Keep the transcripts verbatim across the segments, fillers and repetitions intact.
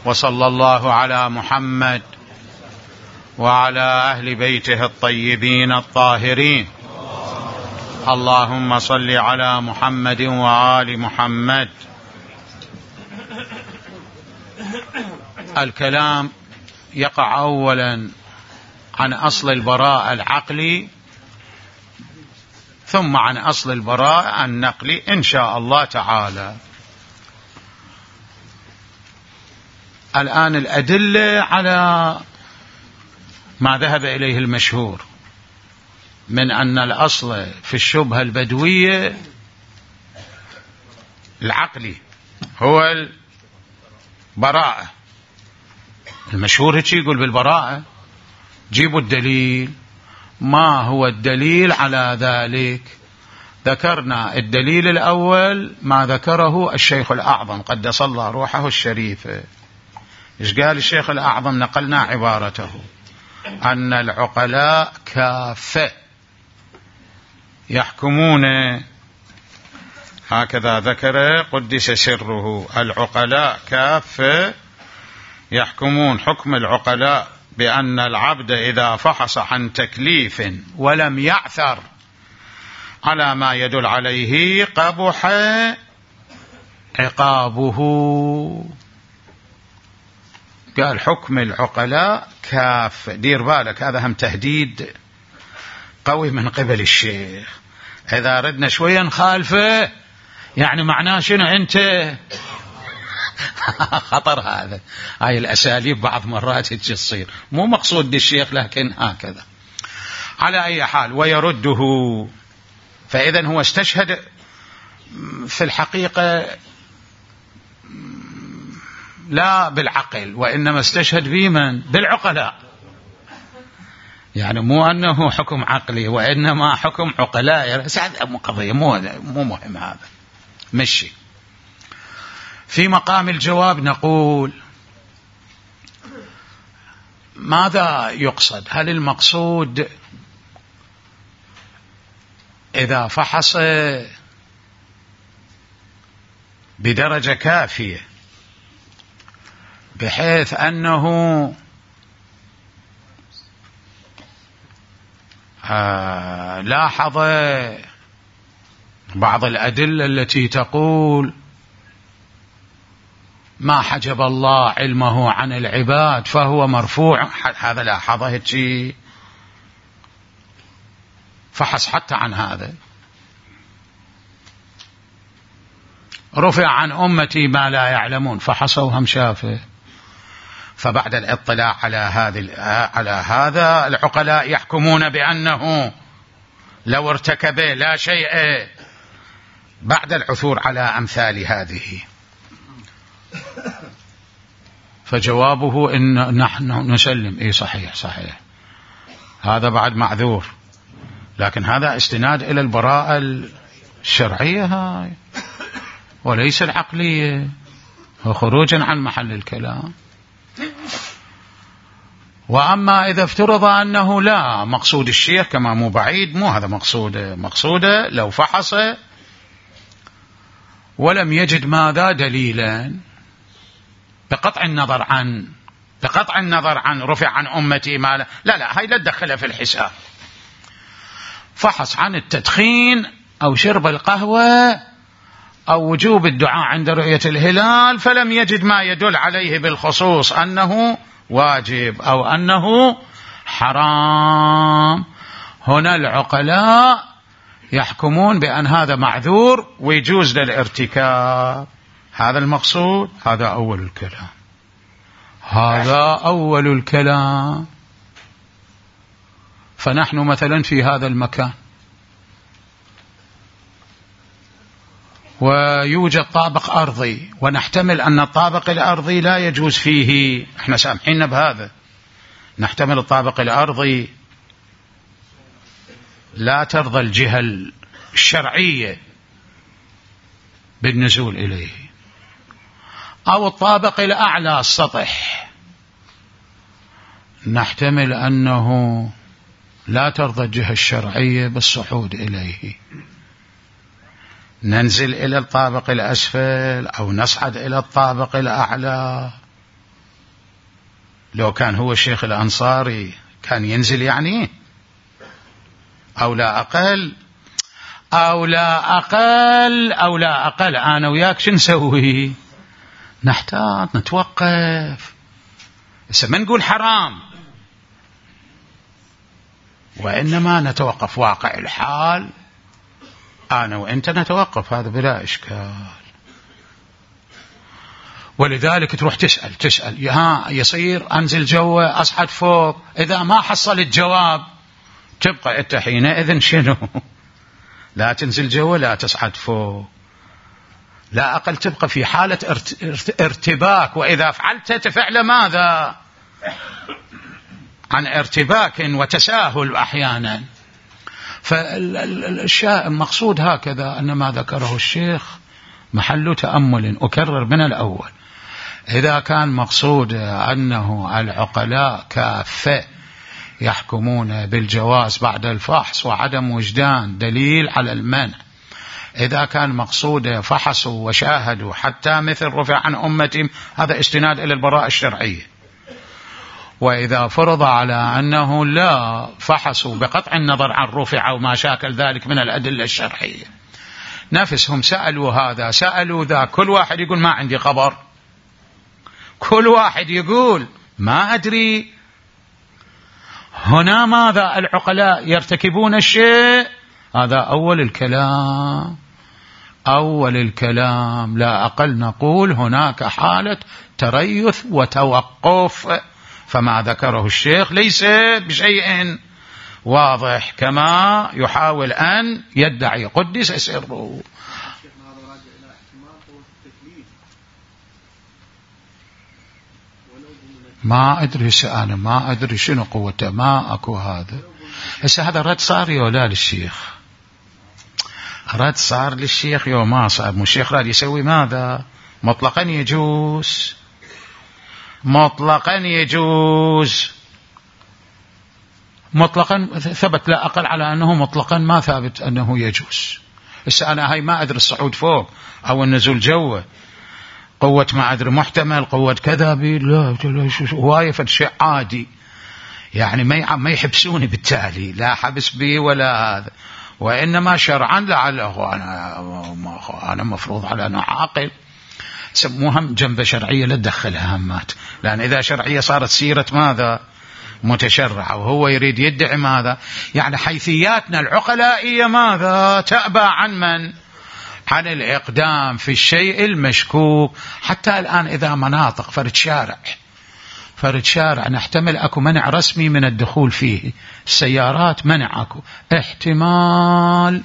وصلى الله على محمد وعلى أهل بيته الطيبين الطاهرين. اللهم صل على محمد وآل محمد. الكلام يقع أولا عن أصل البراءة العقلي، ثم عن أصل البراءة النقلي إن شاء الله تعالى. الآن الأدلة على ما ذهب إليه المشهور من أن الأصل في الشبهة البدوية العقلي هو البراءة. المشهور هيك يقول بالبراءة. جيبوا الدليل. ما هو الدليل على ذلك؟ ذكرنا الدليل الأول ما ذكره الشيخ الأعظم قدس الله روحه الشريفة. إيش قال الشيخ الأعظم؟ نقلنا عبارته أن العقلاء كافة يحكمون، هكذا ذكر قدس سره، العقلاء كافة يحكمون. حكم العقلاء بأن العبد إذا فحص عن تكليف ولم يعثر على ما يدل عليه قبح عقابه. قال حكم العقلاء كافة. دير بالك، هذا هم تهديد قوي من قبل الشيخ. إذا ردنا شوية نخالفه يعني معناه شنو؟ أنت خطر هذا. هاي الأساليب بعض مرات تصير، مو مقصود الشيخ لكن هكذا. على أي حال ويرده. فإذا هو استشهد في الحقيقة لا بالعقل، وإنما استشهد بمن؟ بالعقلاء. يعني مو أنه حكم عقلي وإنما حكم عقلاء. قضية مو مو مهم هذا. مشي. في مقام الجواب نقول ماذا يقصد؟ هل المقصود إذا فحص بدرجة كافية بحيث أنه آه لاحظ بعض الأدلة التي تقول ما حجب الله علمه عن العباد فهو مرفوع، هذا لاحظه هيك فحص حتى عن هذا. رفع عن أمتي ما لا يعلمون فحصوا هم شافه. فبعد الاطلاع على هذه على هذا العقلاء يحكمون بأنه لو ارتكب لا شيء بعد العثور على أمثال هذه. فجوابه إن نحن نسلم. إيه صحيح صحيح، هذا بعد معذور، لكن هذا استناد إلى البراءة الشرعية هاي وليس العقلية، وخروجا عن محل الكلام. وأما إذا افترض أنه لا مقصود الشيخ كما مو بعيد، مو هذا مقصوده، مقصوده لو فحص ولم يجد ماذا دليلا بقطع النظر عن بقطع النظر عن رفع عن أمتي ما لا لا, لا هاي لا تدخلها في الحساب. فحص عن التدخين أو شرب القهوة أو وجوب الدعاء عند رؤية الهلال فلم يجد ما يدل عليه بالخصوص أنه واجب أو أنه حرام. هنا العقلاء يحكمون بأن هذا معذور ويجوز للارتكاب. هذا المقصود. هذا أول الكلام. هذا أول الكلام. فنحن مثلا في هذا المكان ويوجد طابق أرضي ونحتمل أن الطابق الأرضي لا يجوز فيه، احنا سامحين بهذا، نحتمل الطابق الأرضي لا ترضى الجهة الشرعية بالنزول إليه، أو الطابق الأعلى السطح نحتمل أنه لا ترضى الجهة الشرعية بالصعود إليه، ننزل إلى الطابق الأسفل أو نصعد إلى الطابق الأعلى. لو كان هو الشيخ الأنصاري كان ينزل يعني، أو لا أقل أو لا أقل أو لا أقل أنا وياك شو نسوي؟ نحتاط نتوقف. هسه ما نقول حرام، وإنما نتوقف. واقع الحال أنا وإنت نتوقف، هذا بلا إشكال. ولذلك تروح تسأل تسأل ها يصير أنزل جوا أصعد فوق؟ إذا ما حصل الجواب تبقى أنت حينئذ شنو؟ لا تنزل جوا لا تصعد فوق، لا أقل تبقى في حالة ارتباك، وإذا فعلت تفعل ماذا؟ عن ارتباك وتساهل أحيانا. فالشيء المقصود هكذا أن ما ذكره الشيخ محل تأمل. أكرر من الأول، إذا كان مقصود أنه العقلاء كافة يحكمون بالجواز بعد الفحص وعدم وجدان دليل على المنع، إذا كان مقصود فحصوا وشاهدوا حتى مثل رفع عن أمتهم، هذا استناد إلى البراءة الشرعية. وإذا فرض على أنه لا فحصوا بقطع النظر عن رفع وما شاكل ذلك من الأدلة الشرعية، نفسهم سألوا هذا سألوا ذا، كل واحد يقول ما عندي خبر، كل واحد يقول ما أدري. هنا ماذا؟ العقلاء يرتكبون الشيء، هذا أول الكلام أول الكلام لا أقل نقول هناك حالة تريث وتوقف. فما ذكره الشيخ ليس بشيء واضح كما يحاول أن يدعي قدس سره. ما أدري أنا ما أدري شنو قوته، ما أكو هذا. هسه هذا رد صار ولا للشيخ؟ رد صار للشيخ يوم ما صار. مو الشيخ راد يسوي ماذا؟ مطلقا يجوز، مطلقا يجوز، مطلقا ثبت لا أقل على أنه مطلقا ما ثابت أنه يجوز. هسه أنا هاي ما أدري الصعود فوق أو النزول جوه، قوة ما أدري محتمل، قوة كذا بي لا هواية فالشيء عادي، يعني ما ما يحبسوني بالتالي، لا حبس بي ولا هذا، وإنما شرعا لعله أنا أنا مفروض على أنه عاقل. سموها جنب شرعية لا تدخلها همات، لأن إذا شرعية صارت سيرة ماذا؟ متشرعة، وهو يريد يدعي ماذا؟ يعني حيثياتنا العقلائية ماذا؟ تأبى عن من؟ عن الإقدام في الشيء المشكوك. حتى الآن إذا مناطق فرد شارع فرد شارع نحتمل أكو منع رسمي من الدخول فيه، السيارات منع أكو احتمال،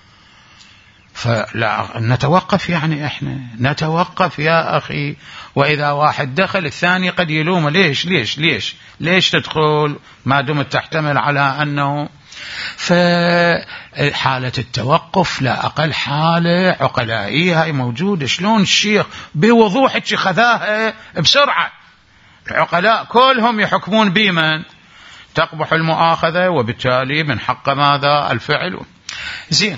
فلا نتوقف، يعني احنا نتوقف يا أخي. وإذا واحد دخل الثاني قد يلومه ليش ليش ليش ليش تدخل ما دمت تحتمل على أنه. فحالة التوقف لا أقل حالة عقلائية هاي موجودة. شلون الشيخ بوضوح خذاها بسرعة؟ العقلاء كلهم يحكمون بمن تقبح المؤاخذة، وبالتالي من حق ماذا؟ الفعل. زين.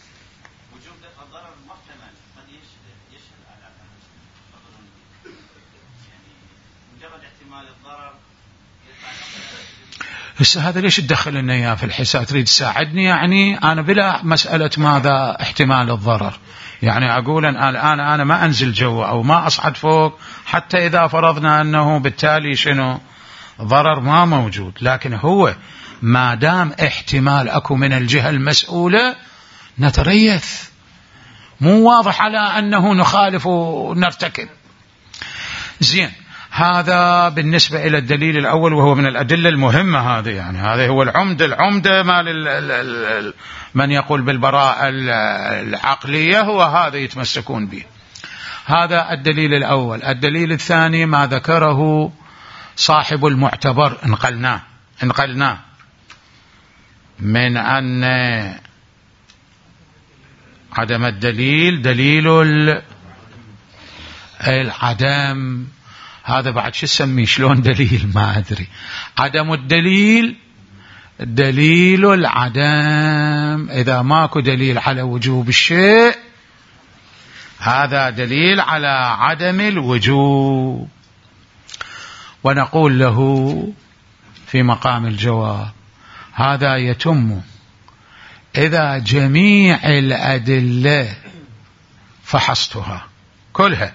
هسه هذا ليش تدخل لنا اياه في الحساب؟ تريد تساعدني يعني انا بلا مسألة ماذا احتمال الضرر، يعني اقول ان الان انا ما انزل جوا او ما اصعد فوق حتى اذا فرضنا انه بالتالي شنو ضرر ما موجود، لكن هو ما دام احتمال اكو من الجهة المسؤولة نتريث، مو واضح على انه نخالف ونرتكب. زين، هذا بالنسبة إلى الدليل الأول، وهو من الأدلة المهمة هذه، يعني هذا هو العمدة العمدة ما لل... من يقول بالبراءة العقلية هو هذا يتمسكون به. هذا الدليل الأول. الدليل الثاني ما ذكره صاحب المعتبر، انقلناه انقلناه من أن عدم الدليل دليل العدم. هذا بعد شو سميه؟ شلون دليل؟ ما أدري. عدم الدليل دليل العدم. إذا ماكو دليل على وجوب الشيء هذا دليل على عدم الوجوب. ونقول له في مقام الجواب هذا يتم إذا جميع الأدلة فحصتها كلها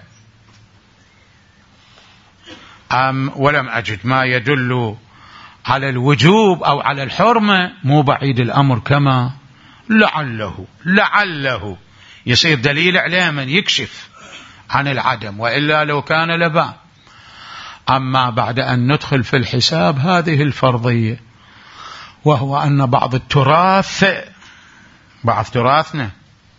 أم ولم أجد ما يدل على الوجوب أو على الحرمة، مو بعيد الأمر كما لعله لعله يصير دليل علما يكشف عن العدم، وإلا لو كان لبا. أما بعد أن ندخل في الحساب هذه الفرضية، وهو أن بعض التراث بعض تراثنا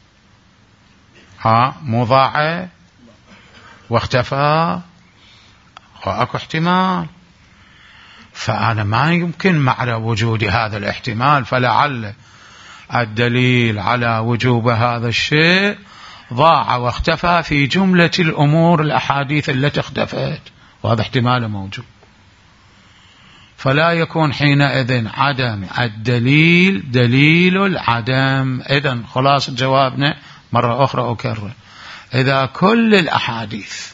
ها مو ضاع واختفى وأكو احتمال، فأنا ما يمكن مع وجود هذا الاحتمال فلعل الدليل على وجوب هذا الشيء ضاع واختفى في جملة الأمور الأحاديث التي اختفت، وهذا احتمال موجود. فلا يكون حينئذ عدم الدليل دليل العدم. إذن خلاص جوابنا مرة أخرى أكرر، إذا كل الأحاديث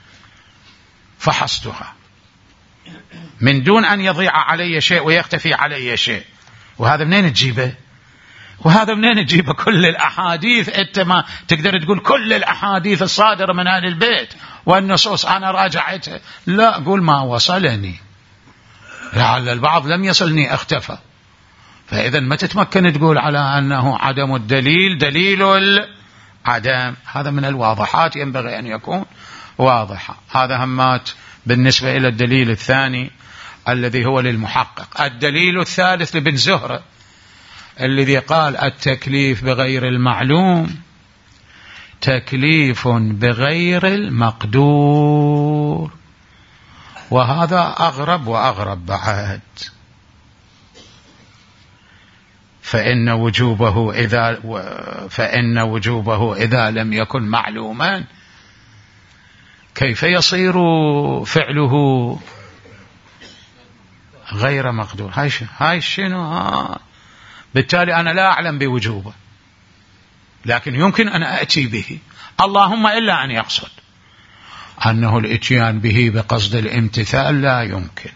فحصتها من دون أن يضيع علي شيء ويختفي علي شيء، وهذا منين تجيبه؟ وهذا منين تجيبه؟ كل الأحاديث أنت ما تقدر تقول كل الأحاديث الصادرة من أهل البيت والنصوص أنا راجعتها، لا، قول ما وصلني، لعل البعض لم يصلني اختفى. فإذا ما تتمكن تقول على أنه عدم الدليل دليل العدم. هذا من الواضحات ينبغي أن يكون واضحة. هذا همات بالنسبة إلى الدليل الثاني الذي هو للمحقق. الدليل الثالث لابن زهرة الذي قال التكليف بغير المعلوم تكليف بغير المقدور، وهذا أغرب وأغرب بعد. فإن وجوبه إذا فإن وجوبه إذا لم يكن معلوما كيف يصير فعله غير مقدور؟ هاي هاي شنو؟ ها بالتالي أنا لا أعلم بوجوبه، لكن يمكن أن أأتي به، اللهم إلا أن يقصد أنه الإتيان به بقصد الامتثال لا يمكن،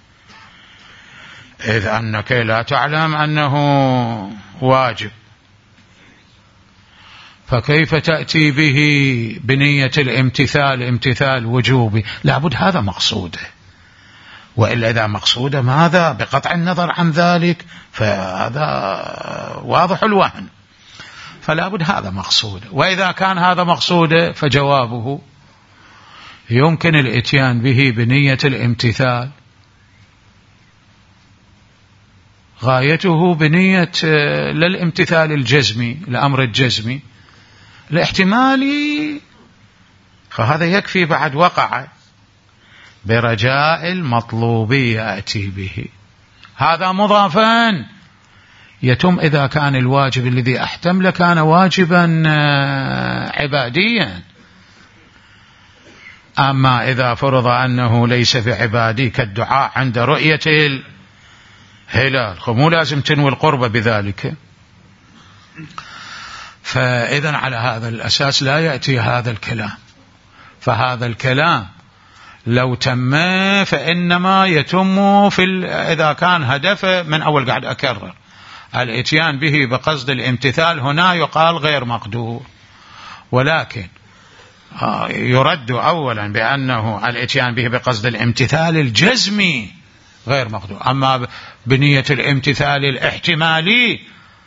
إذ أنك لا تعلم أنه واجب، فكيف تأتي به بنية الامتثال امتثال وجوبي؟ لابد هذا مقصوده، وإلا إذا مقصوده ماذا بقطع النظر عن ذلك فهذا واضح الوهن، فلابد هذا مقصوده. وإذا كان هذا مقصوده فجوابه يمكن الاتيان به بنية الامتثال، غايته بنية للامتثال الجزمي الأمر الجزمي الاحتمالي، فهذا يكفي بعد وقع برجاء المطلوبي يأتي به. هذا مضافا يتم إذا كان الواجب الذي أحتمل كان واجبا عباديا، أما إذا فرض أنه ليس بعبادي كالدعاء عند رؤية الهلال مو لازم تنوي القرب بذلك. فإذا على هذا الأساس لا يأتي هذا الكلام، فهذا الكلام لو تم فإنما يتم في إذا كان هدفه من أول قاعد أكرر الاتيان به بقصد الامتثال، هنا يقال غير مقدور، ولكن يرد أولا بأنه الاتيان به بقصد الامتثال الجزمي غير مقدور، أما بنية الامتثال الاحتمالي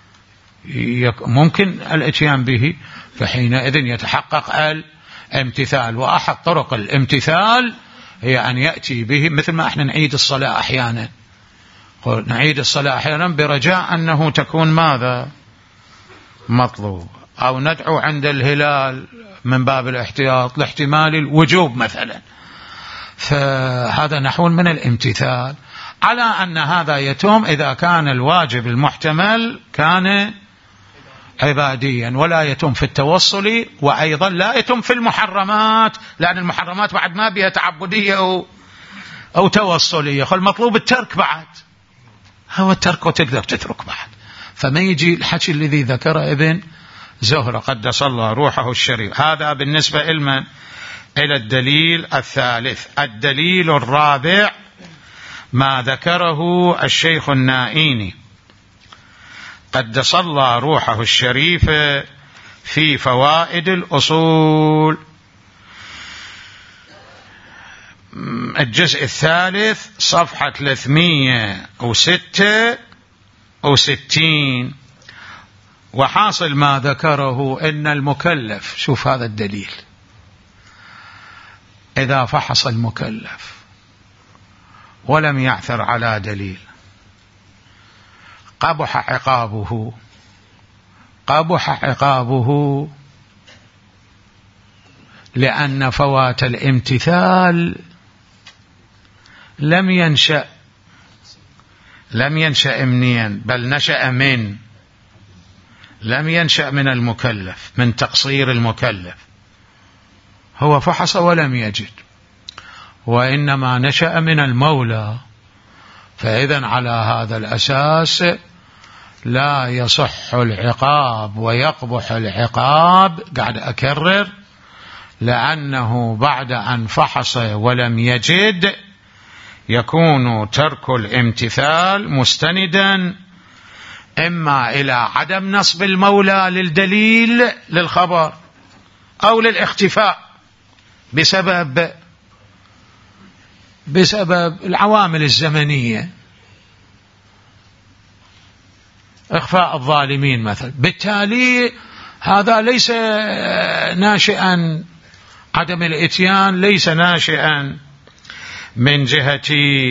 ممكن الاتيان به، فحينئذ يتحقق الامتثال. وأحد طرق الامتثال هي أن يأتي به مثل ما احنا نعيد الصلاة أحيانا، نعيد الصلاة أحيانا برجاء أنه تكون ماذا مطلوب، أو ندعو عند الهلال من باب الاحتياط لاحتمال الوجوب مثلا، فهذا نحو من الامتثال، على أن هذا يتم إذا كان الواجب المحتمل كان عباديا، ولا يتم في التوصل، وأيضا لا يتم في المحرمات، لأن المحرمات بعد ما بها تعبدية أو, أو توصلية، فالمطلوب الترك بعد، هو الترك وتقدر تترك بعد. فما يجي الحكي الذي ذكر ابن زهرة قدس الله روحه الشريف. هذا بالنسبة إلمن إلى الدليل الثالث. الدليل الرابع ما ذكره الشيخ النائيني قدس الله روحه الشريفة في فوائد الأصول، الجزء الثالث صفحة ثلاثمئة وستة وستين. وحاصل ما ذكره إن المكلف، شوف هذا الدليل، إذا فحص المكلف ولم يعثر على دليل قبح عقابه، قبح عقابه لأن فوات الامتثال لم ينشأ لم ينشأ منين، بل نشأ من لم ينشأ من المكلف، من تقصير المكلف. هو فحص ولم يجد، وإنما نشأ من المولى. فإذن على هذا الأساس لا يصح العقاب ويقبح العقاب، قاعد أكرر، لأنه بعد أن فحص ولم يجد يكون ترك الامتثال مستندا إما إلى عدم نصب المولى للدليل للخبر أو للاختفاء بسبب بسبب العوامل الزمنية، إخفاء الظالمين مثلا. بالتالي هذا ليس ناشئا، عدم الإتيان ليس ناشئا من جهة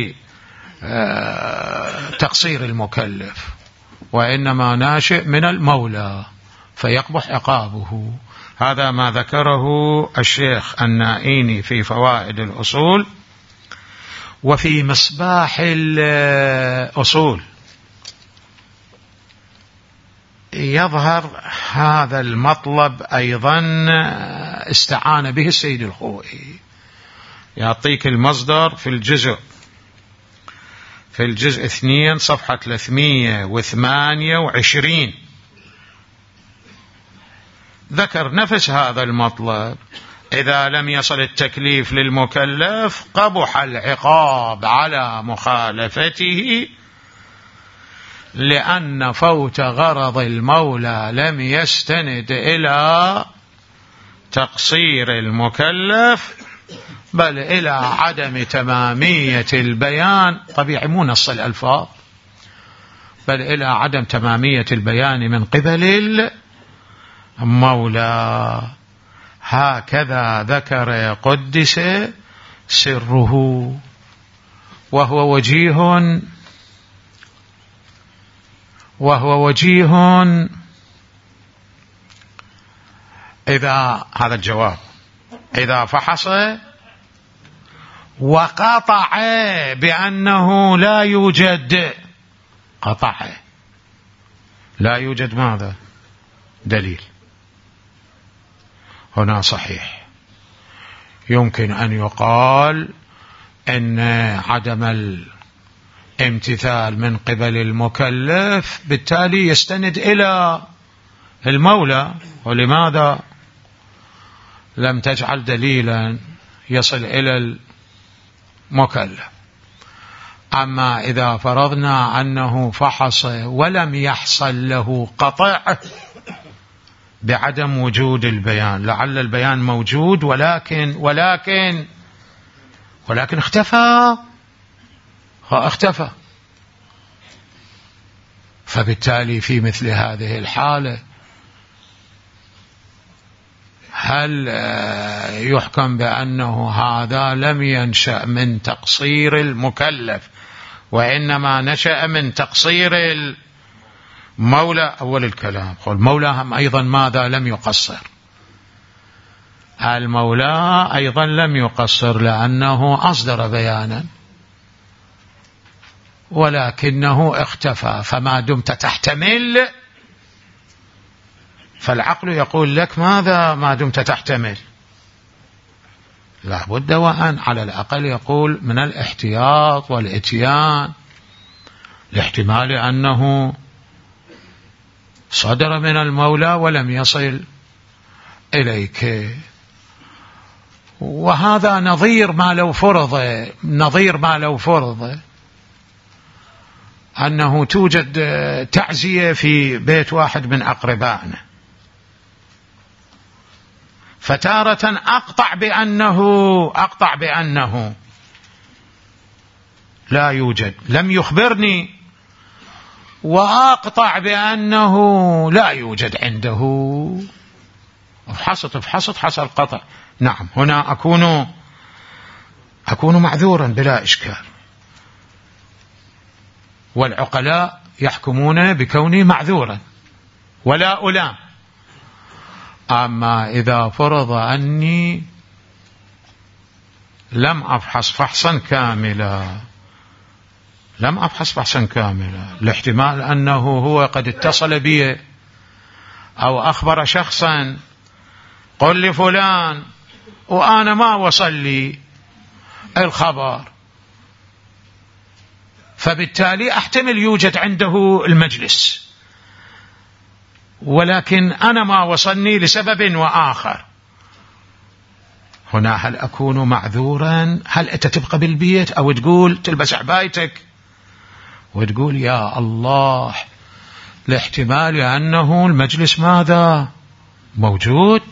تقصير المكلف، وإنما ناشئ من المولى فيقبح عقابه. هذا ما ذكره الشيخ النائيني في فوائد الأصول. وفي مصباح الأصول يظهر هذا المطلب أيضا، استعان به السيد الخوئي. يعطيك المصدر في الجزء في الجزء اثنين صفحة ثلاثمئة وثمانية وعشرين، ذكر نفس هذا المطلب: إذا لم يصل التكليف للمكلف قبح العقاب على مخالفته، لأن فوت غرض المولى لم يستند إلى تقصير المكلف بل إلى عدم تمامية البيان. طبيعي مو نص الألفاظ، بل إلى عدم تمامية البيان من قبل المولى. هكذا ذكر قدس سره، وهو وجيه وهو وجيه إذا هذا الجواب إذا فحص وقطع بأنه لا يوجد، قطع لا يوجد ماذا؟ دليل. هنا صحيح يمكن أن يقال أن عدم الامتثال من قبل المكلف بالتالي يستند إلى المولى، ولماذا لم تجعل دليلا يصل إلى المكلف؟ أما إذا فرضنا أنه فحص ولم يحصل له قطع بعدم وجود البيان، لعل البيان موجود ولكن ولكن ولكن اختفى اختفى فبالتالي في مثل هذه الحالة هل يحكم بأنه هذا لم ينشأ من تقصير المكلف وإنما نشأ من تقصير المولى؟ أول الكلام قل المولى هم أيضا ماذا لم يقصر؟ المولى أيضا لم يقصر لأنه أصدر بيانا ولكنه اختفى. فما دمت تحتمل فالعقل يقول لك ماذا ما دمت تحتمل؟ لا بد وأن على الأقل يقول من الاحتياط والإتيان لاحتمال أنه صدر من المولى ولم يصل إليك. وهذا نظير ما لو فرض نظير ما لو فرض أنه توجد تعزية في بيت واحد من أقربائنا، فتارة أقطع بأنه أقطع بأنه لا يوجد، لم يخبرني، وأقطع بأنه لا يوجد عنده، فحصت فحصت حصل قطع. نعم، هنا أكون أكون معذورا بلا إشكال، والعقلاء يحكمون بكوني معذورا ولا ألام. أما إذا فرض أني لم أفحص فحصا كاملا لم أفحص فحصا كاملا الاحتمال أنه هو قد اتصل بي أو أخبر شخصا قل لفلان وأنا ما وصل لي الخبر، فبالتالي أحتمل يوجد عنده المجلس، ولكن أنا ما وصلني لسبب وآخر. هنا هل أكون معذورا؟ هل أنت تبقى بالبيت أو تقول تلبس عبايتك وتقول يا الله لاحتمال أنه المجلس ماذا موجود؟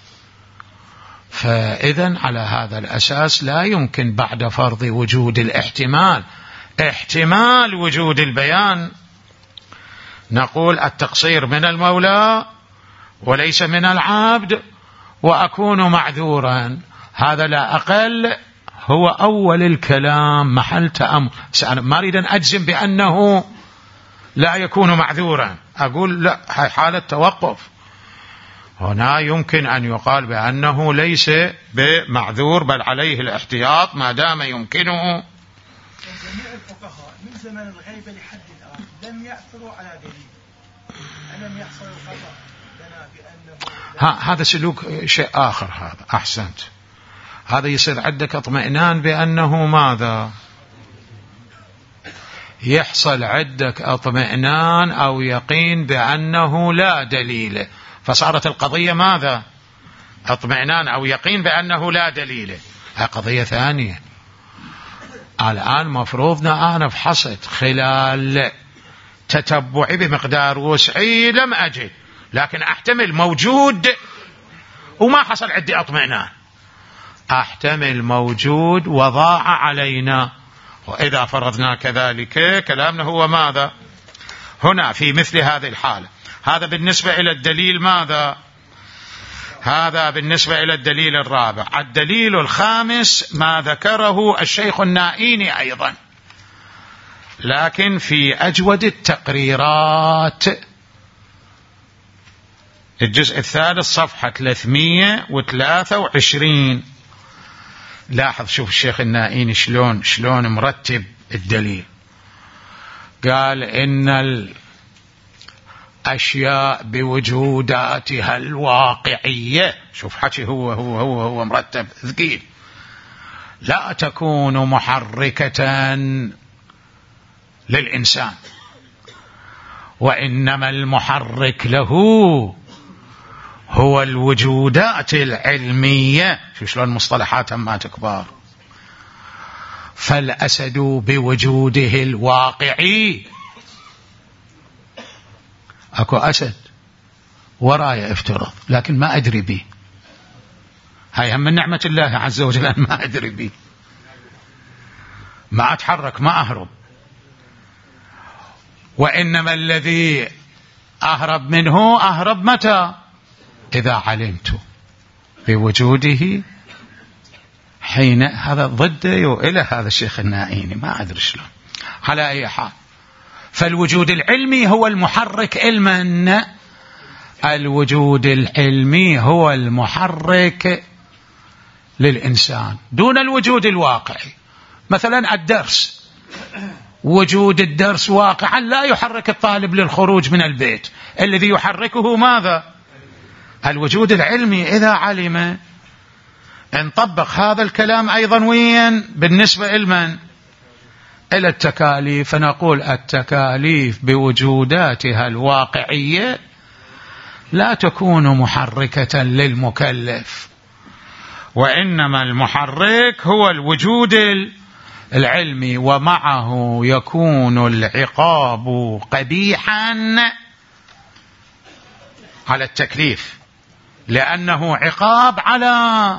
فإذن على هذا الأساس لا يمكن بعد فرض وجود الاحتمال احتمال وجود البيان نقول التقصير من المولى وليس من العبد وأكون معذورا. هذا لا أقل هو أول الكلام محل تأمل. ما أريد أن أجزم بأنه لا يكون معذورا، أقول لا، هي حالة توقف. هنا يمكن أن يقال بأنه ليس بمعذور بل عليه الاحتياط ما دام يمكنه. جميع الفقهاء من زمن الغيبة لحد الآن لم يأثروا على دليل، ألم يحصل الخطأ لنا بأنه هذا سلوك شيء آخر. هذا أحسنت، هذا يصير عندك اطمئنان بأنه ماذا يحصل عندك اطمئنان أو يقين بأنه لا دليل، فصارت القضية ماذا اطمئنان أو يقين بأنه لا دليل. هذه قضية ثانية. الآن مفروضنا أنا فحصت خلال تتبعي بمقدار وسعي لم أجد، لكن أحتمل موجود وما حصل عندي اطمئنان، أحتمل موجود وضاع علينا. وإذا فرضنا كذلك كلامنا هو ماذا هنا في مثل هذه الحالة. هذا بالنسبة إلى الدليل ماذا هذا بالنسبة إلى الدليل الرابع. الدليل الخامس ما ذكره الشيخ النائيني أيضا، لكن في أجود التقريرات، الجزء الثالث صفحة ثلاثمئة وثلاثة وعشرين. لاحظ شوف الشيخ النائيني شلون شلون مرتب الدليل. قال إن الأشياء بوجوداتها الواقعية، شوف حكي هو هو هو هو مرتب ثقيل، لا تكون محركة للإنسان، وإنما المحرك له هو الوجودات العلمية. شو شلون مصطلحات ما تكبر. فالأسد بوجوده الواقعي، أكو أسد وراي افترض لكن ما أدري به، هاي هم من نعمة الله عز وجل أن ما أدري به، ما أتحرك ما أهرب. وإنما الذي أهرب منه أهرب متى؟ إذا علمت بوجوده حين. هذا ضده وإلى هذا الشيخ النائيني ما أدري شلون. على أي حال، فالوجود العلمي هو المحرك علما، الوجود العلمي هو المحرك للإنسان دون الوجود الواقعي. مثلا الدرس، وجود الدرس واقعا لا يحرك الطالب للخروج من البيت، الذي يحركه ماذا؟ الوجود العلمي. إذا علم نطبق هذا الكلام أيضا وين بالنسبة لمن؟ إلى التكاليف، فنقول التكاليف بوجوداتها الواقعية لا تكون محركة للمكلف، وإنما المحرك هو الوجود العلمي، ومعه يكون العقاب قبيحا على التكليف، لأنه عقاب على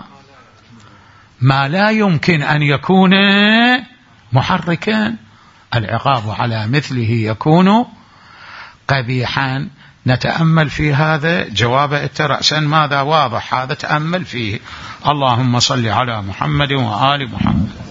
ما لا يمكن أن يكون محركا. العقاب على مثله يكون قبيحا. نتأمل في هذا جواب رأسا ماذا واضح، هذا تأمل فيه. اللهم صل على محمد وآل محمد.